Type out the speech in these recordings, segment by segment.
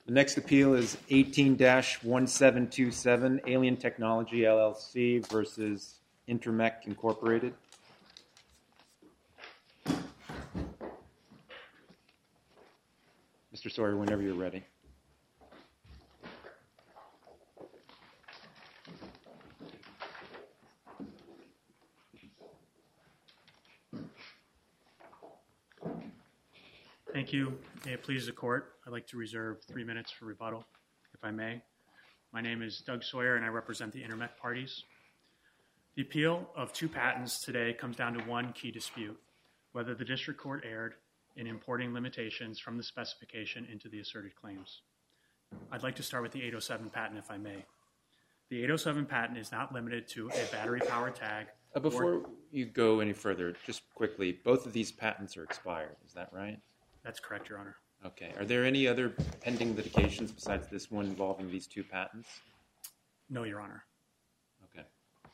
The next appeal is 18-1727, Alien Technology, LLC versus Intermec, Incorporated. Mr. Sawyer, whenever you're ready. Thank you. May it please the court, I'd like to reserve 3 minutes for rebuttal, if I may. My name is Doug Sawyer, and I represent the Intermec parties. The appeal of 2 patents today comes down to one key dispute: whether the district court erred in importing limitations from the specification into the asserted claims. I'd like to start with the 807 patent, if I may. The 807 patent is not limited to a battery-powered tag. Before you go any further, just quickly, both of these patents are expired, is that right? That's correct, Your Honor. Okay. Are there any other pending litigations besides this one involving these 2 patents? No, Your Honor. Okay.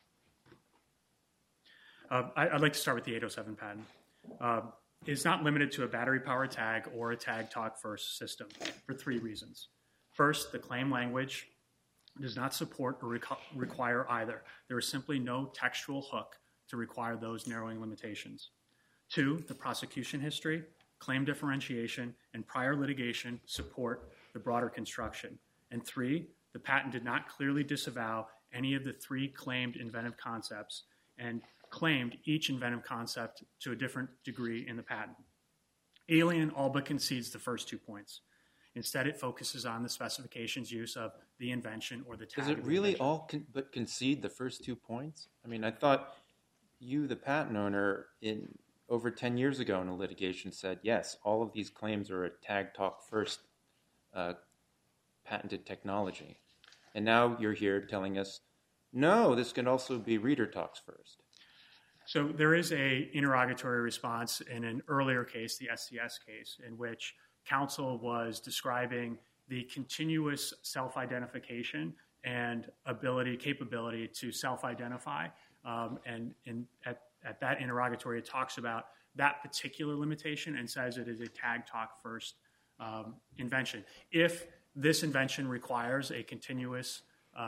I'd like to start with the 807 patent. It is not limited to a battery-powered tag or a tag talk first system for 3 reasons. First, the claim language does not support or require either. There is simply no textual hook to require those narrowing limitations. 2, the prosecution history, claim differentiation, and prior litigation support the broader construction. And 3, the patent did not clearly disavow any of the 3 claimed inventive concepts and claimed each inventive concept to a different degree in the patent. Alien all but concedes the first 2 points. Instead, it focuses on the specification's use of the invention or the tag. Does it really all but concede the first 2 points? I mean, I thought you, the patent owner, over 10 years ago in a litigation said, yes, all of these claims are a tag talk first patented technology. And now you're here telling us, no, this can also be reader talks first. So there is a interrogatory response in an earlier case, the SCS case, in which counsel was describing the continuous self-identification and capability to self-identify. And at that interrogatory, it talks about that particular limitation and says it is a tag talk first invention. If this invention requires a continuous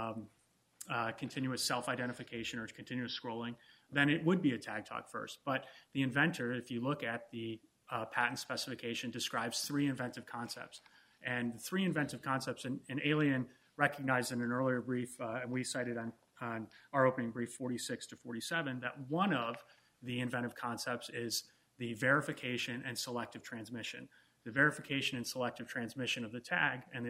self-identification or continuous scrolling, then it would be a tag talk first. But the inventor, if you look at the patent specification, describes 3 inventive concepts. And the 3 inventive concepts, and Alien recognized in an earlier brief, and we cited on our opening brief 46 to 47, that one of the inventive concepts is the verification and selective transmission. The verification and selective transmission of the tag and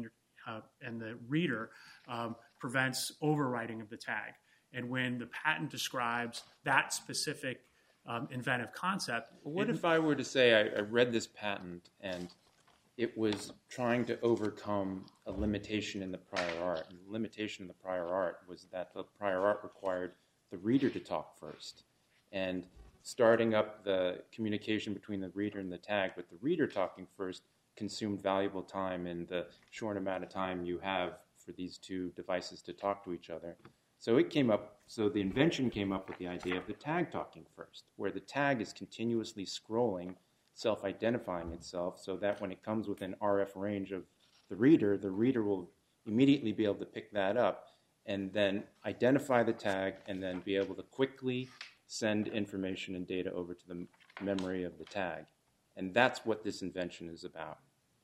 the reader prevents overwriting of the tag. And when the patent describes that specific inventive concept... What if I were to say I read this patent and it was trying to overcome a limitation in the prior art. And the limitation in the prior art was that the prior art required the reader to talk first. And starting up the communication between the reader and the tag, with the reader talking first, consumed valuable time in the short amount of time you have for these 2 devices to talk to each other. So the invention came up with the idea of the tag talking first, where the tag is continuously scrolling, self-identifying itself, so that when it comes within RF range of the reader will immediately be able to pick that up and then identify the tag and then be able to quickly send information and data over to the memory of the tag. And that's what this invention is about.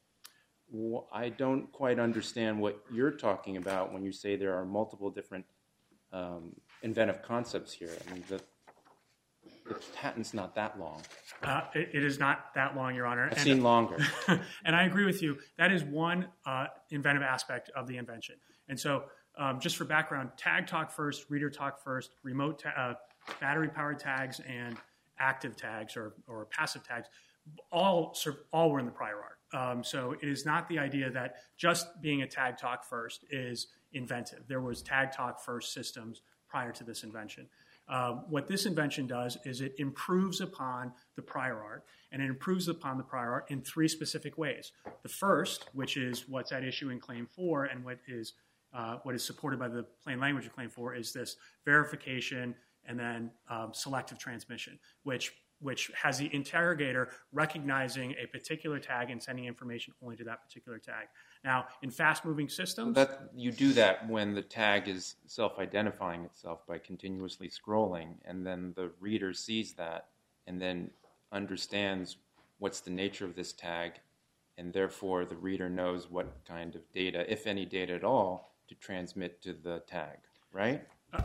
I don't quite understand what you're talking about when you say there are multiple different inventive concepts here. I mean, the patent's not that long. It is not that long, Your Honor. I've seen longer. And I agree with you. That is one inventive aspect of the invention. And so just for background, tag talk first, reader talk first, remote battery-powered tags, and active tags or passive tags, all were in the prior art. So it is not the idea that just being a tag talk first is inventive. There was tag talk first systems prior to this invention. What this invention does is it improves upon the prior art, and it improves upon the prior art in 3 specific ways. The first, which is what's at issue in Claim 4 and what is supported by the plain language of Claim 4, is this verification and then selective transmission, which which has the interrogator recognizing a particular tag and sending information only to that particular tag. Now, in fast-moving systems... You do that when the tag is self-identifying itself by continuously scrolling, and then the reader sees that and then understands what's the nature of this tag, and therefore the reader knows what kind of data, if any data at all, to transmit to the tag, right?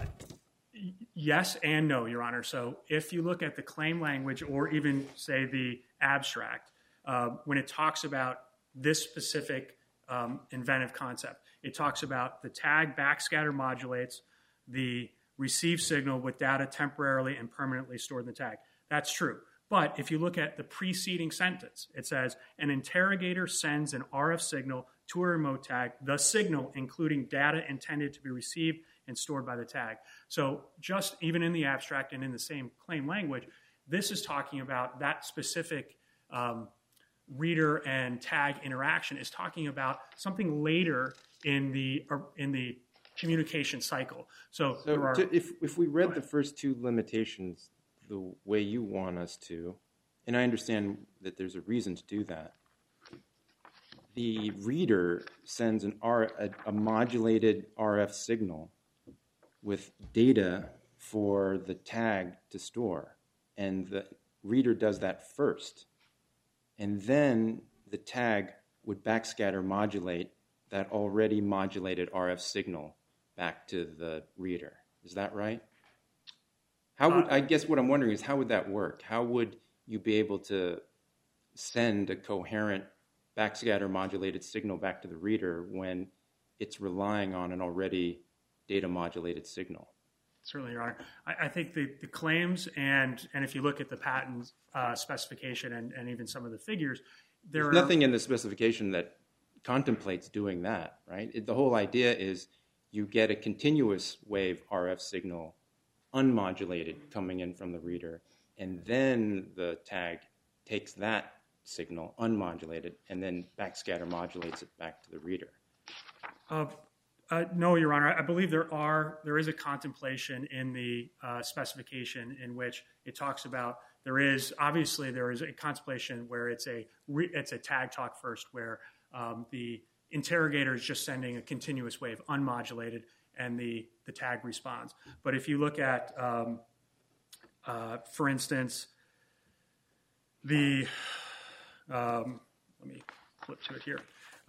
Yes and no, Your Honor. So if you look at the claim language or even, say, the abstract, when it talks about this specific inventive concept, it talks about the tag backscatter modulates the received signal with data temporarily and permanently stored in the tag. That's true. But if you look at the preceding sentence, it says, an interrogator sends an RF signal to a remote tag, the signal including data intended to be received and stored by the tag. So just even in the abstract and in the same claim language, this is talking about that specific reader and tag interaction is talking about something later in the communication cycle. So there are, if we read the first two limitations the way you want us to, and I understand that there's a reason to do that, the reader sends a modulated RF signal with data for the tag to store, and the reader does that first, and then the tag would backscatter modulate that already modulated RF signal back to the reader. Is that right? I guess what I'm wondering is, how would that work? How would you be able to send a coherent backscatter modulated signal back to the reader when it's relying on an already data modulated signal? Certainly, Your Honor. I think the claims and if you look at the patent specification and even some of the figures, there's nothing in the specification that contemplates doing that, right? The whole idea is you get a continuous wave RF signal unmodulated coming in from the reader, and then the tag takes that signal unmodulated and then backscatter modulates it back to the reader. No, Your Honor. I believe there is a contemplation in the specification in which it talks about there is a contemplation where it's a tag talk first, where the interrogator is just sending a continuous wave unmodulated and the tag responds. But if you look at, for instance, let me flip to it here.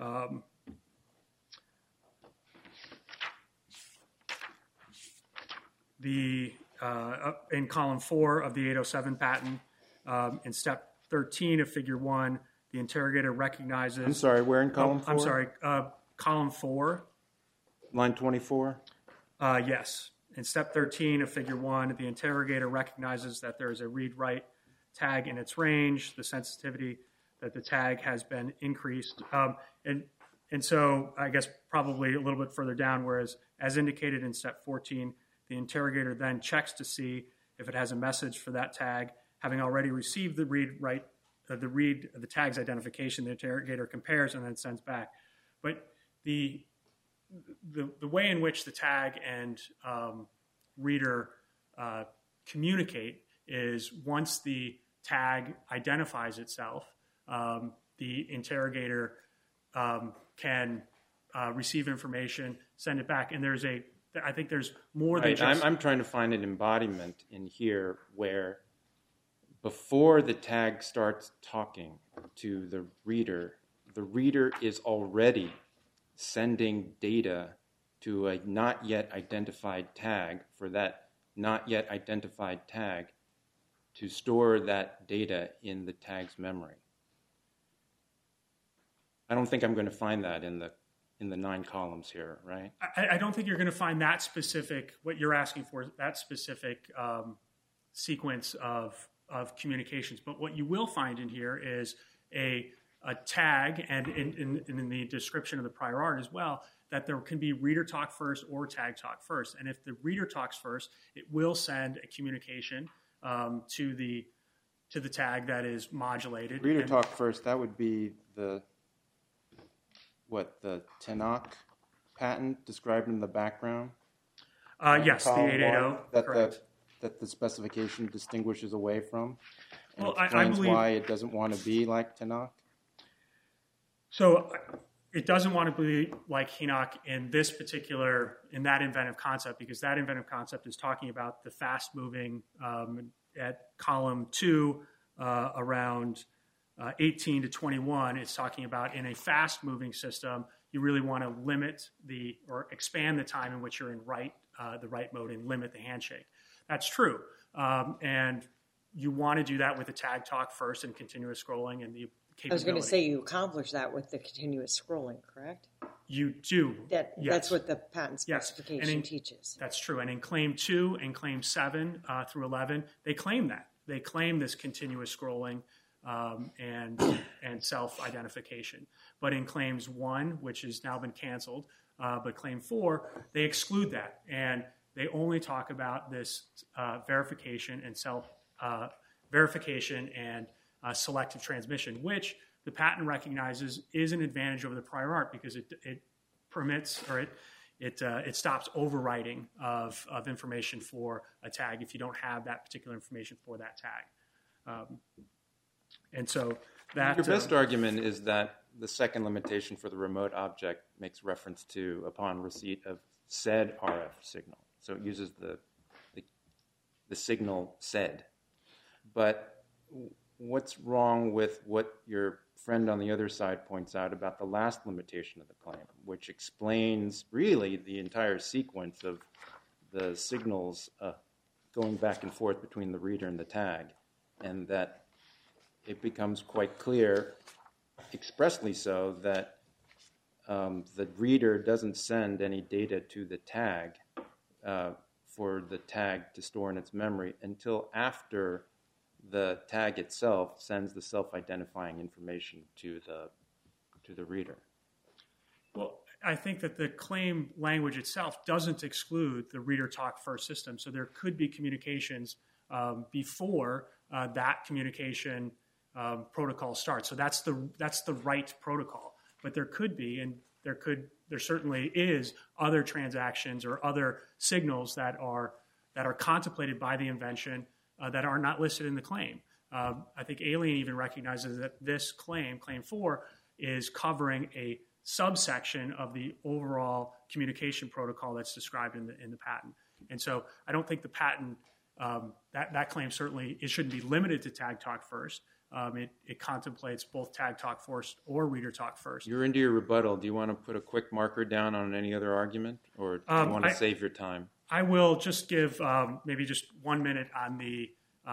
In column 4 of the 807 patent, in step 13 of figure 1, the interrogator recognizes... I'm sorry, where in column 4? I'm sorry, column 4. Line 24? Yes. In step 13 of figure 1, the interrogator recognizes that there is a read-write tag in its range, the sensitivity that the tag has been increased. And so I guess probably a little bit further down, whereas as indicated in step 14, the interrogator then checks to see if it has a message for that tag. Having already received the read-write, the tag's identification, the interrogator compares and then sends back. But the way in which the tag and reader communicate is once the tag identifies itself, the interrogator can receive information, send it back, and I think there's more than just... I'm trying to find an embodiment in here where before the tag starts talking to the reader is already sending data to a not yet identified tag for that not yet identified tag to store that data in the tag's memory. I don't think I'm going to find that in the 9 columns here, right? I don't think you're going to find that specific, what you're asking for, that specific sequence of communications. But what you will find in here is a tag, and in the description of the prior art as well, that there can be reader talk first or tag talk first. And if the reader talks first, it will send a communication to the tag that is modulated. Reader talk first, that would be the Tanakh patent described in the background? Yes, the 880, correct. That the specification distinguishes away from? and Well, explains I believe, why it doesn't want to be like Tanakh? so it doesn't want to be like Hinoch in that inventive concept, because that inventive concept is talking about the fast moving at column 2 around 18 to 21. It's talking about in a fast moving system, you really want to limit or expand the time in which you're in the right mode and limit the handshake. That's true. And you want to do that with the tag talk first and continuous scrolling and the capability. I was going to say you accomplish that with the continuous scrolling, correct? You do. Yes. That's what the patent specification yes. teaches. That's true. And in Claim 2 and Claim 7 through 11, they claim that. They claim this continuous scrolling and self-identification. But in Claims 1, which has now been canceled, but Claim 4, they exclude that. And they only talk about this verification and self-verification and selective transmission, which the patent recognizes is an advantage over the prior art because it permits or it stops overwriting of information for a tag if you don't have that particular information for that tag. And so that your best argument is that the second limitation for the remote object makes reference to upon receipt of said RF signal. So it uses the signal said. But what's wrong with what your friend on the other side points out about the last limitation of the claim, which explains really the entire sequence of the signals going back and forth between the reader and the tag, and that it becomes quite clear, expressly so, that the reader doesn't send any data to the tag for the tag to store in its memory until after the tag itself sends the self-identifying information to the reader. Well, I think that the claim language itself doesn't exclude the reader talk first system. So there could be communications before that communication protocol starts. So that's the right protocol. But there could be, and there certainly is other transactions or other signals that are contemplated by the invention that are not listed in the claim. I think Alien even recognizes that this claim, Claim 4, is covering a subsection of the overall communication protocol that's described in the patent. And so I don't think the patent, that claim certainly, it shouldn't be limited to tag talk first. It contemplates both tag talk first or reader talk first. You're into your rebuttal. Do you want to put a quick marker down on any other argument, or do you want to save your time? I will just give maybe just 1 minute on the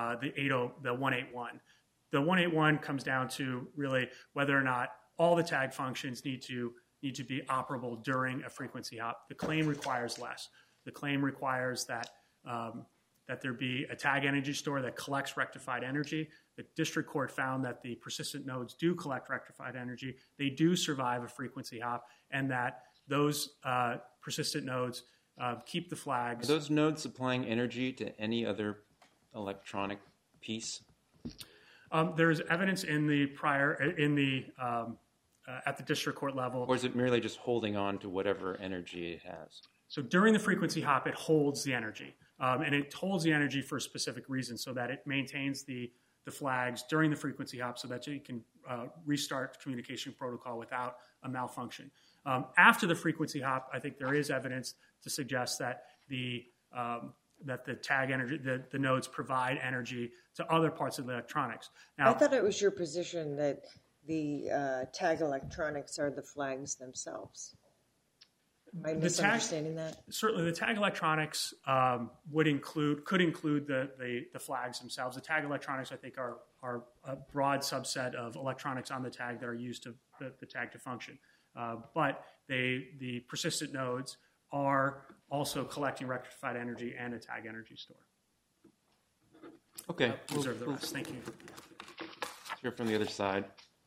181. The 181 comes down to really whether or not all the tag functions need to be operable during a frequency hop. The claim requires less. The claim requires that there be a tag energy store that collects rectified energy. The district court found that the persistent nodes do collect rectified energy. They do survive a frequency hop, and that those persistent nodes keep the flags. Are those nodes supplying energy to any other electronic piece? There's evidence at the district court level. Or is it merely just holding on to whatever energy it has? So during the frequency hop, it holds the energy. And it holds the energy for a specific reason, so that it maintains the flags during the frequency hop so that you can restart communication protocol without a malfunction. After the frequency hop, I think there is evidence to suggest that the tag energy, the nodes provide energy to other parts of the electronics. Now, I thought it was your position that the tag electronics are the flags themselves. Am I misunderstanding that? Certainly, the tag electronics could include the flags themselves. The tag electronics, I think, are a broad subset of electronics on the tag that are used to the tag to function. But the persistent nodes are also collecting rectified energy and a tag energy store. Okay. Reserve the rest. Thank you. Let's hear from the other side.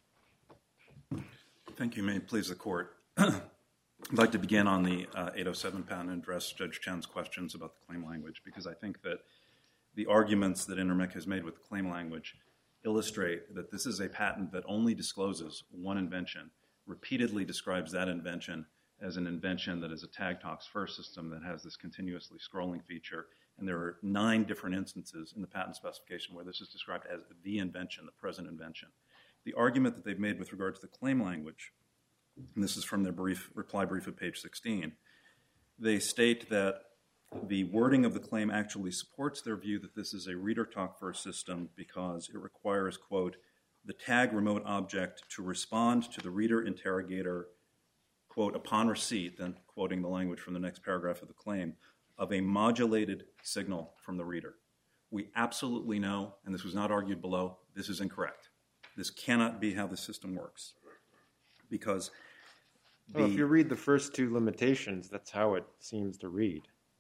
Thank you. May it please the court. I'd like to begin on the 807 patent and address Judge Chen's questions about the claim language, because I think that the arguments that Intermec has made with the claim language illustrate that this is a patent that only discloses one invention, repeatedly describes that invention as an invention that is a tag talks first system that has this continuously scrolling feature, And there are 9 different instances in the patent specification where this is described as the invention, the present invention. The argument that they've made with regard to the claim language, and this is from their reply brief at page 16, they state that the wording of the claim actually supports their view that this is a reader talk first system because it requires, quote, the tag remote object to respond to the reader interrogator, quote, upon receipt, then quoting the language from the next paragraph of the claim, of a modulated signal from the reader. We absolutely know, and this was not argued below, this is incorrect. This cannot be how the system works. Because well, if you read the first 2 limitations, that's how it seems to read.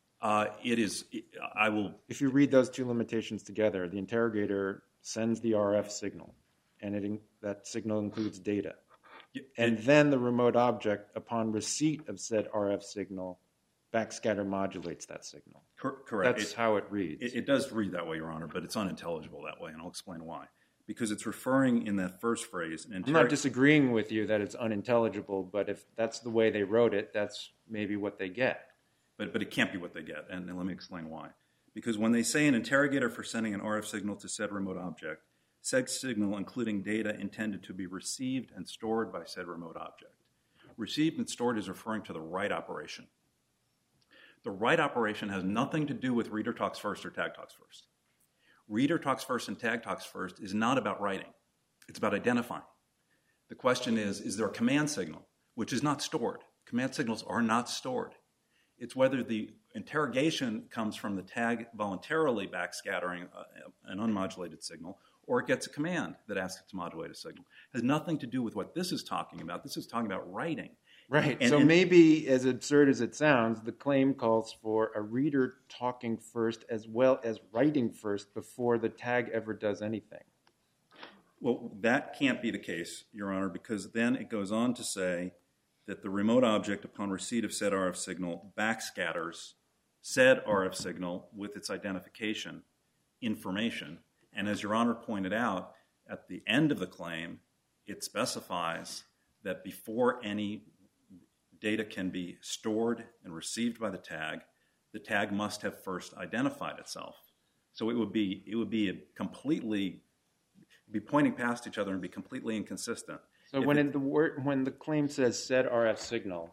It is, I will... If you read those 2 limitations together, the interrogator sends the RF signal, and that signal includes data. And then the remote object, upon receipt of said RF signal, backscatter modulates that signal. Correct. That's how it reads. It does read that way, Your Honor, but it's unintelligible that way, and I'll explain why. Because it's referring in that first phrase... I'm not disagreeing with you that it's unintelligible, but if that's the way they wrote it, that's maybe what they get. But it can't be what they get, and let me explain why. Because when they say an interrogator for sending an RF signal to said remote object, said signal including data intended to be received and stored by said remote object. Received and stored is referring to the write operation. The write operation has nothing to do with reader talks first or tag talks first. Reader talks first and tag talks first is not about writing. It's about identifying. The question is there a command signal, which is not stored? Command signals are not stored. It's whether the interrogation comes from the tag voluntarily backscattering an unmodulated signal, or it gets a command that asks it to modulate a signal. It has nothing to do with what this is talking about. This is talking about writing. Right. So maybe, as absurd as it sounds, the claim calls for a reader talking first as well as writing first before the tag ever does anything. Well, that can't be the case, Your Honor, because then it goes on to say that the remote object, upon receipt of said RF signal, backscatters said RF signal with its identification information. And as Your Honor pointed out, at the end of the claim, it specifies that before any data can be stored and received by the tag must have first identified itself. So it would be pointing past each other and be completely inconsistent. So when the claim says said RF signal,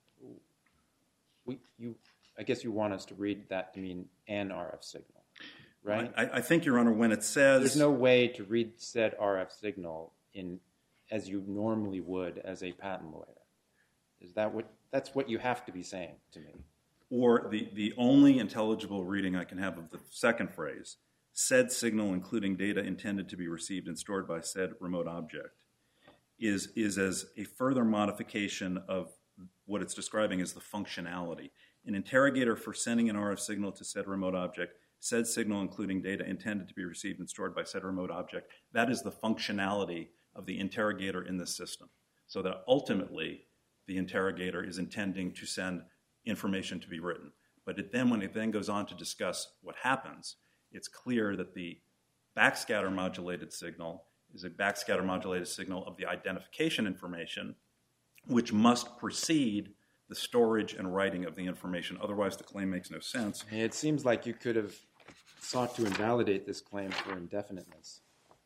I guess you want us to read that to mean an RF signal, right? I think, Your Honor, when it says... There's no way to read said RF signal as you normally would as a patent lawyer. That's what you have to be saying to me. Or the only intelligible reading I can have of the second phrase, said signal including data intended to be received and stored by said remote object, is as a further modification of what it's describing as the functionality. An interrogator for sending an RF signal to said remote object, said signal including data intended to be received and stored by said remote object, that is the functionality of the interrogator in this system. So that ultimately the interrogator is intending to send information to be written. But when it then goes on to discuss what happens, it's clear that the backscatter modulated signal is a backscatter modulated signal of the identification information, which must precede the storage and writing of the information. Otherwise, the claim makes no sense. It seems like you could have sought to invalidate this claim for indefiniteness.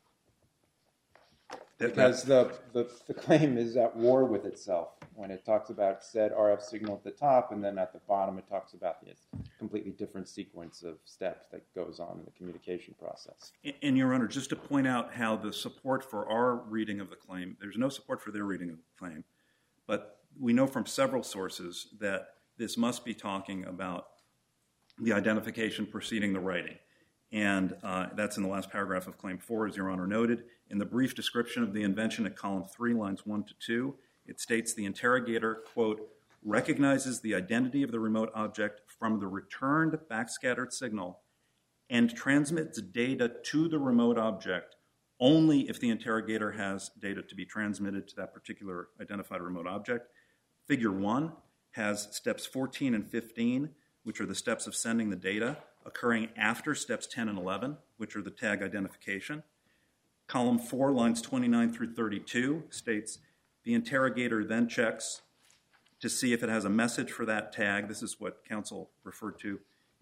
Because the claim is at war with itself when it talks about said RF signal at the top, and then at the bottom it talks about this completely different sequence of steps that goes on in the communication process. And, Your Honor, just to point out how the support for our reading of the claim, there's no support for their reading of the claim, but we know from several sources that this must be talking about the identification preceding the writing. And that's in the last paragraph of Claim 4, as Your Honor noted. In the brief description of the invention at column 3, lines 1 to 2, it states the interrogator, quote, recognizes the identity of the remote object from the returned backscattered signal and transmits data to the remote object only if the interrogator has data to be transmitted to that particular identified remote object. Figure 1 has steps 14 and 15, which are the steps of sending the data, occurring after steps 10 and 11, which are the tag identification. Column 4, lines 29 through 32, states the interrogator then checks to see if it has a message for that tag. This is what counsel referred to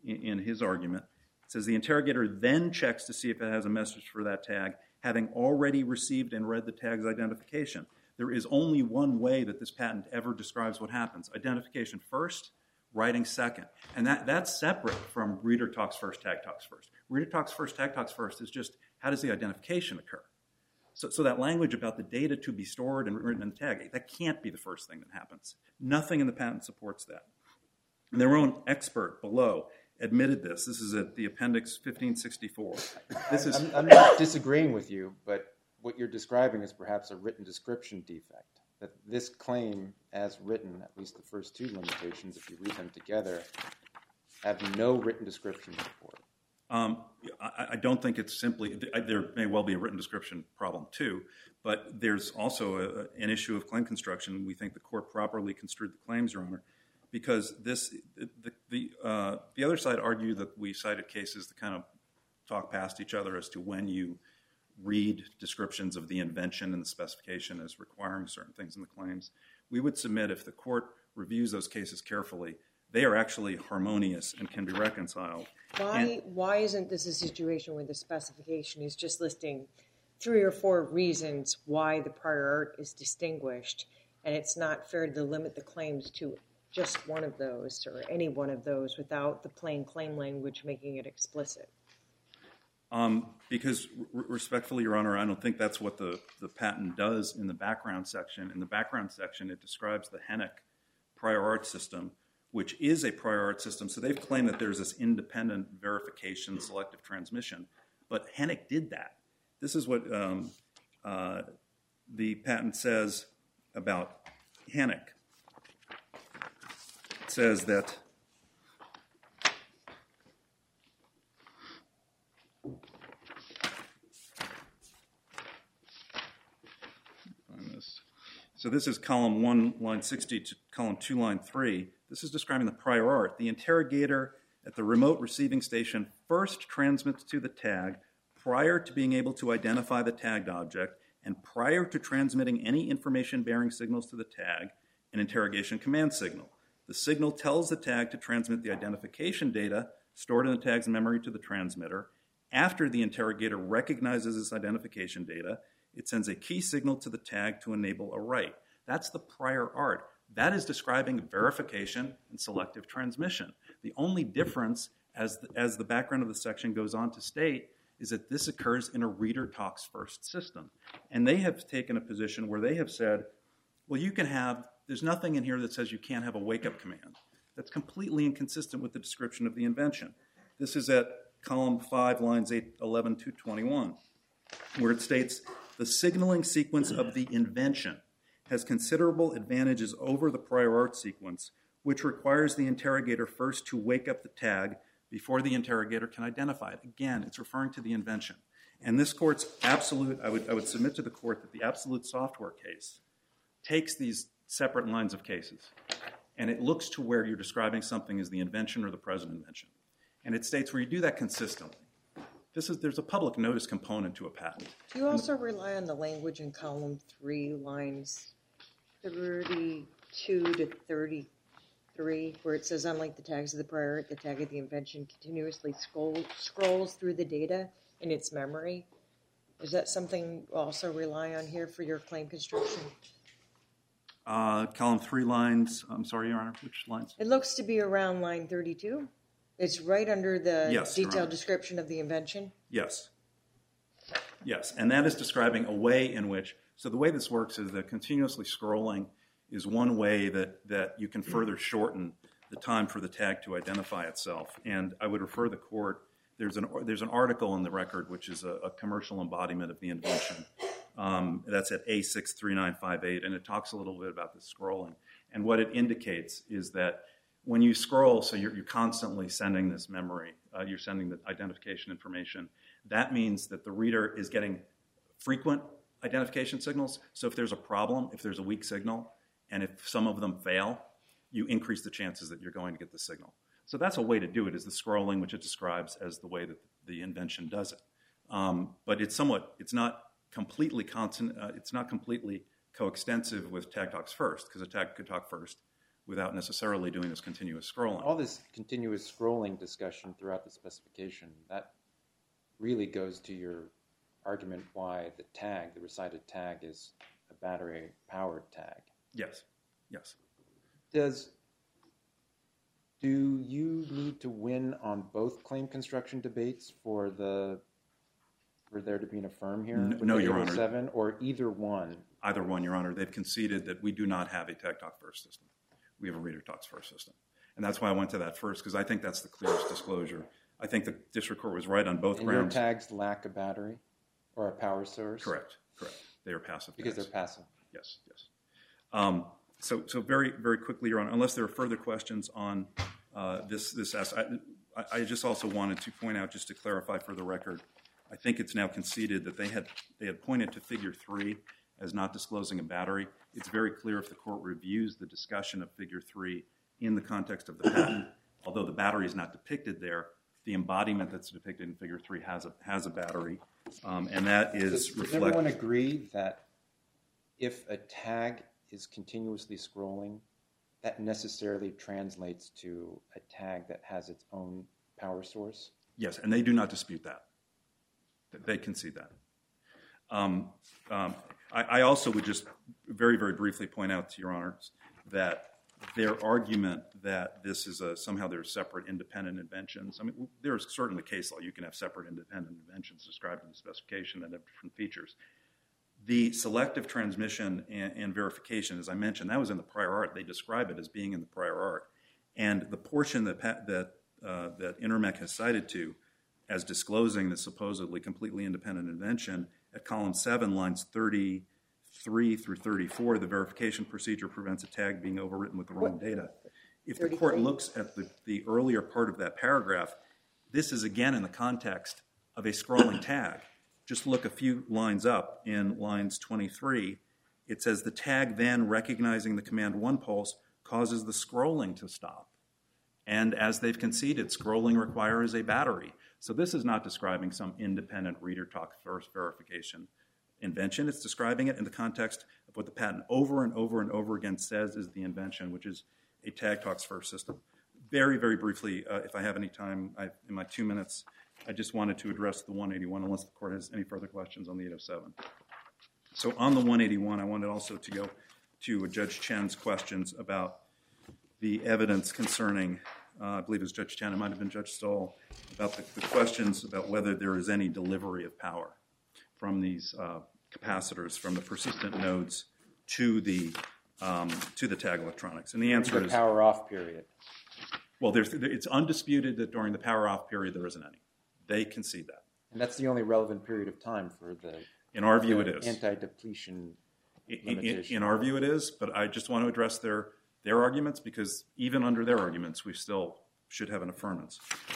in his argument. It says the interrogator then checks to see if it has a message for that tag, having already received and read the tag's identification. There is only one way that this patent ever describes what happens. Identification first, writing second. And that's separate from reader talks first, tag talks first. Reader talks first, tag talks first is just how does the identification occur? So that language about the data to be stored and written in the tag, that can't be the first thing that happens. Nothing in the patent supports that. And their own expert below admitted this. This is at the appendix 1564. I'm not disagreeing with you, but what you're describing is perhaps a written description defect. That this claim, as written, at least the first two limitations, if you read them together, have no written description support. I don't think it's simply, there may well be a written description problem too, but there's also an issue of claim construction. We think the court properly construed the claims, Your Honor, because the other side argued that we cited cases that kind of talk past each other as to when you read descriptions of the invention and the specification as requiring certain things in the claims. We would submit, if the court reviews those cases carefully, they are actually harmonious and can be reconciled. Why isn't this a situation where the specification is just listing 3 or 4 reasons why the prior art is distinguished, and it's not fair to limit the claims to just one of those or any one of those without the plain claim language making it explicit? Because respectfully, Your Honor, I don't think that's what the patent does in the background section. In the background section, it describes the Hennick prior art system, which is a prior art system. So they've claimed that there's this independent verification selective transmission. But Hennick did that. This is what the patent says about Hennick. It says that so this is column 1, line 60 to column 2, line 3. This is describing the prior art. The interrogator at the remote receiving station first transmits to the tag prior to being able to identify the tagged object and prior to transmitting any information-bearing signals to the tag, an interrogation command signal. The signal tells the tag to transmit the identification data stored in the tag's memory to the transmitter. After the interrogator recognizes this identification data, it sends a key signal to the tag to enable a write. That's the prior art. That is describing verification and selective transmission. The only difference, as the background of the section goes on to state, is that this occurs in a reader talks first system. And they have taken a position where they have said, well, you can have, there's nothing in here that says you can't have a wake-up command. That's completely inconsistent with the description of the invention. This is at column 5, lines 11 to 21, where it states, the signaling sequence of the invention has considerable advantages over the prior art sequence, which requires the interrogator first to wake up the tag before the interrogator can identify it. Again, it's referring to the invention. And this court's absolute, I would submit to the court that the absolute software case takes these separate lines of cases, and it looks to where you're describing something as the invention or the present invention. And it states where you do that consistently. There's a public notice component to a patent. Do you also rely on the language in column 3, lines 32 to 33, where it says, unlike the tags of the prior art, the tag of the invention continuously scrolls through the data in its memory? Is that something you also rely on here for your claim construction? Column 3 lines, I'm sorry, Your Honor, which lines? It looks to be around line 32. It's right under the Yes, detailed description of the invention? Yes. Yes, and that is describing a way in which, so the way this works is that continuously scrolling is one way that you can further shorten the time for the tag to identify itself. And I would refer the court, there's an article in the record which is a commercial embodiment of the invention. That's at A63958, and it talks a little bit about the scrolling. And what it indicates is that when you scroll, so you're constantly sending this memory, you're sending the identification information, that means that the reader is getting frequent identification signals. So if there's a problem, if there's a weak signal, and if some of them fail, you increase the chances that you're going to get the signal. So that's a way to do it, is the scrolling, which it describes as the way that the invention does it. But it's not completely coextensive with tag talks first, because a tag could talk first, without necessarily doing this continuous scrolling. All this continuous scrolling discussion throughout the specification, that really goes to your argument why the tag, the recited tag, is a battery-powered tag. Yes, yes. Do you need to win on both claim construction debates for there to be an affirm here? No, Your Honor. 807, or either one? Either one, Your Honor. They've conceded that we do not have a tag talk first system. We have a reader talks first system. And that's why I went to that first, because I think that's the clearest disclosure. I think the district court was right on both grounds. Your tags lack a battery or a power source? Correct. They are passive because tags. They're passive. Yes. So very, very quickly, Your Honor, unless there are further questions on this I just also wanted to point out, just to clarify for the record, I think it's now conceded that they had pointed to Figure 3 as not disclosing a battery. It's very clear if the court reviews the discussion of Figure 3 in the context of the patent, although the battery is not depicted there, the embodiment that's depicted in Figure 3 has a battery, and that is reflected. Does everyone agree that if a tag is continuously scrolling, that necessarily translates to a tag that has its own power source? Yes, and they do not dispute that. They concede that. I also would just very, very briefly point out to Your Honors that their argument that this is somehow they're separate independent inventions. I mean, there's certainly case law. You can have separate independent inventions described in the specification that have different features. The selective transmission and verification, as I mentioned, that was in the prior art. They describe it as being in the prior art. And the portion that Intermec has cited to as disclosing the supposedly completely independent invention, at column 7, lines 33 through 34, the verification procedure prevents a tag being overwritten with the wrong data. If the court looks at the earlier part of that paragraph, this is again in the context of a scrolling tag. Just look a few lines up in lines 23. It says the tag then, recognizing the command 1 pulse, causes the scrolling to stop. And as they've conceded, scrolling requires a battery. So this is not describing some independent reader talk first verification invention. It's describing it in the context of what the patent over and over and over again says is the invention, which is a tag talks first system. Very, very briefly, if I have any time in my 2 minutes, I just wanted to address the 181, unless the court has any further questions on the 807. So on the 181, I wanted also to go to Judge Chen's questions about the evidence concerning, I believe it was Judge Chen, it might have been Judge Stoll, about the questions about whether there is any delivery of power from these capacitors, from the persistent nodes to the tag electronics. And the answer is... The power off period. Well, it's undisputed that during the power off period there isn't any. They concede that. And that's the only relevant period of time for the... In our view, it is. Anti-depletion limitation. In our view, it is, but I just want to address their arguments, because even under their arguments, we still should have an affirmance.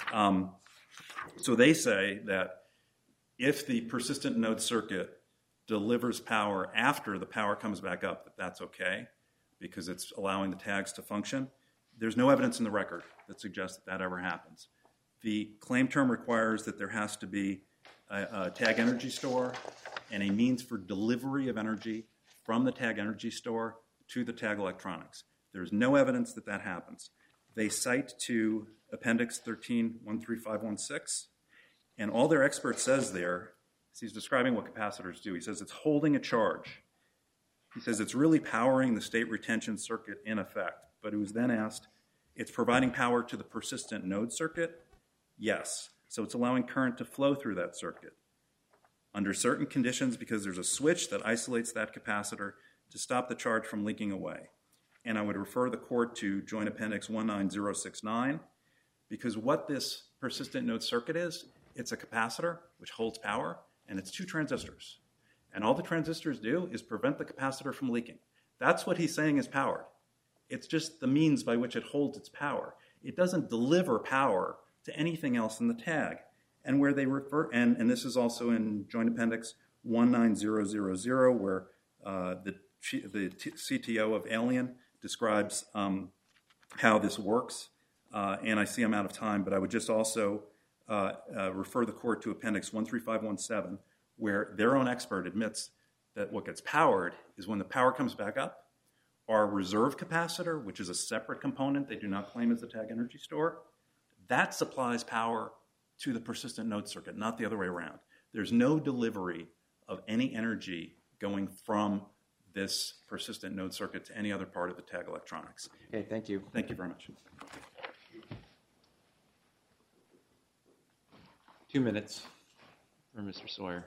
So they say that if the persistent node circuit delivers power after the power comes back up, that's okay, because it's allowing the tags to function. There's no evidence in the record that suggests that ever happens. The claim term requires that there has to be a tag energy store and a means for delivery of energy from the tag energy store to the tag electronics. There's no evidence that that happens. They cite to Appendix 13-13516, and all their expert says there, he's describing what capacitors do. He says it's holding a charge. He says it's really powering the state retention circuit in effect. But he was then asked, it's providing power to the persistent node circuit? Yes. So it's allowing current to flow through that circuit. Under certain conditions, because there's a switch that isolates that capacitor to stop the charge from leaking away. And I would refer the court to Joint Appendix 19069, because what this persistent node circuit is, it's a capacitor which holds power, and it's 2 transistors. And all the transistors do is prevent the capacitor from leaking. That's what he's saying is powered. It's just the means by which it holds its power. It doesn't deliver power to anything else in the tag. And where they refer, and this is also in Joint Appendix 19000, where the CTO of Alien describes how this works. And I see I'm out of time, but I would just also refer the court to Appendix 13517, where their own expert admits that what gets powered is when the power comes back up, our reserve capacitor, which is a separate component they do not claim as the tag energy store, that supplies power to the persistent node circuit, not the other way around. There's no delivery of any energy going from this persistent node circuit to any other part of the tag electronics. Okay, thank you. Thank you very much. 2 minutes for Mr. Sawyer.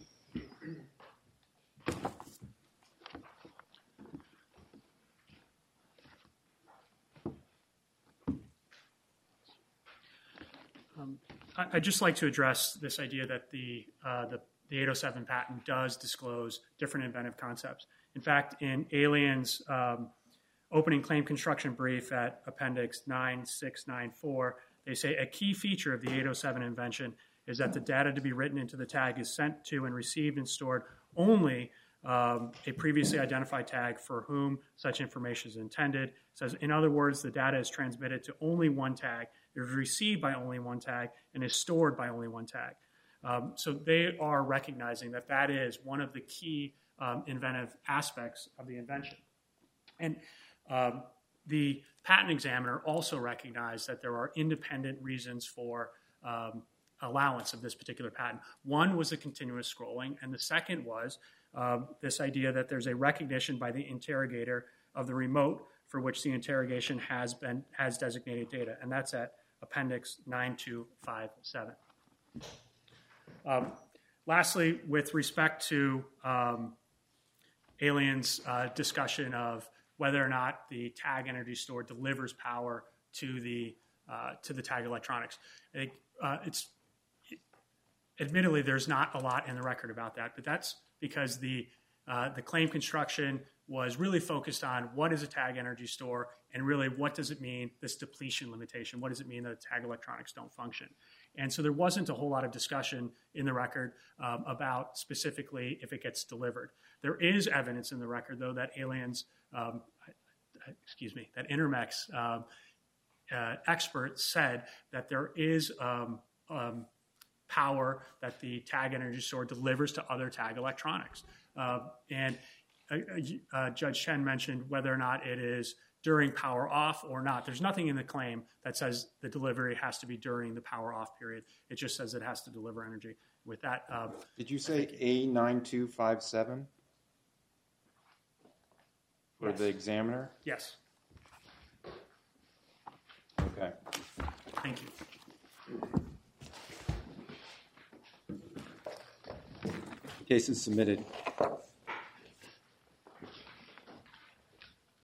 I'd just like to address this idea that the 807 patent does disclose different inventive concepts. In fact, in Alien's opening claim construction brief at Appendix 9694, they say a key feature of the 807 invention is that the data to be written into the tag is sent to and received and stored only a previously identified tag for whom such information is intended. It says, in other words, the data is transmitted to only one tag, is received by only one tag, and is stored by only one tag. So they are recognizing that that is one of the key inventive aspects of the invention. And the patent examiner also recognized that there are independent reasons for allowance of this particular patent. One was the continuous scrolling, and the second was this idea that there's a recognition by the interrogator of the remote for which the interrogation has designated data, and that's at Appendix 9257. Lastly, with respect to Alien's discussion of whether or not the tag energy store delivers power to the tag electronics, I think admittedly there's not a lot in the record about that, but that's because the claim construction was really focused on what is a tag energy store and really what does it mean, this depletion limitation, what does it mean that tag electronics don't function? And so there wasn't a whole lot of discussion in the record about specifically if it gets delivered. There is evidence in the record, though, that Alien's, that Intermec's expert said that there is power that the tag energy store delivers to other tag electronics. And Judge Chen mentioned whether or not it is during power off or not. There's nothing in the claim that says the delivery has to be during the power off period. It just says it has to deliver energy. With that, did you say A9257 for the examiner? Yes. Okay. Thank you. Case is submitted.